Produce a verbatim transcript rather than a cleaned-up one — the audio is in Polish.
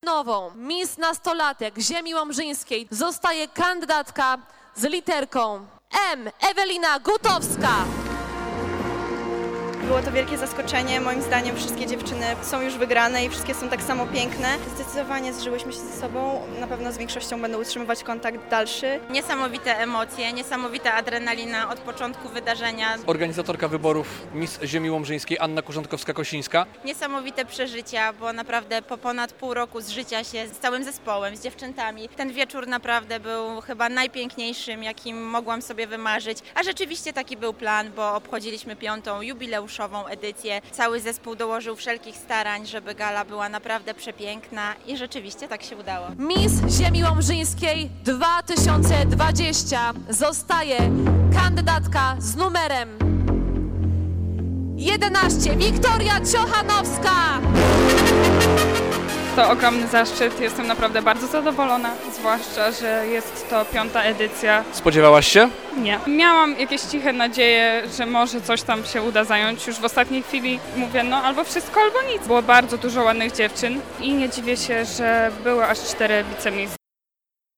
nową Miss Nastolatek Ziemi Łomżyńskiej zostaje kandydatka z literką M. Ewelina Gutowska. Było to wielkie zaskoczenie. Moim zdaniem wszystkie dziewczyny są już wygrane i wszystkie są tak samo piękne. Zdecydowanie zżyłyśmy się ze sobą. Na pewno z większością będą utrzymywać kontakt dalszy. Niesamowite emocje, niesamowita adrenalina od początku wydarzenia. Organizatorka wyborów Miss Ziemi Łomżyńskiej Anna Kurzątkowska-Kosińska. Niesamowite przeżycia, bo naprawdę po ponad pół roku zżycia się z całym zespołem, z dziewczętami. Ten wieczór naprawdę był chyba najpiękniejszym, jakim mogłam sobie wymarzyć. A rzeczywiście taki był plan, bo obchodziliśmy piątą jubileuszową edycję. Cały zespół dołożył wszelkich starań, żeby gala była naprawdę przepiękna i rzeczywiście tak się udało. Miss Ziemi Łomżyńskiej dwa tysiące dwadzieścia zostaje kandydatka z numerem jedenaście Wiktoria Ciochanowska. To ogromny zaszczyt, jestem naprawdę bardzo zadowolona, zwłaszcza, że jest to piąta edycja. Spodziewałaś się? Nie. Miałam jakieś ciche nadzieje, że może coś tam się uda zająć. Już w ostatniej chwili mówię, no albo wszystko, albo nic. Było bardzo dużo ładnych dziewczyn i nie dziwię się, że były aż cztery wicemiss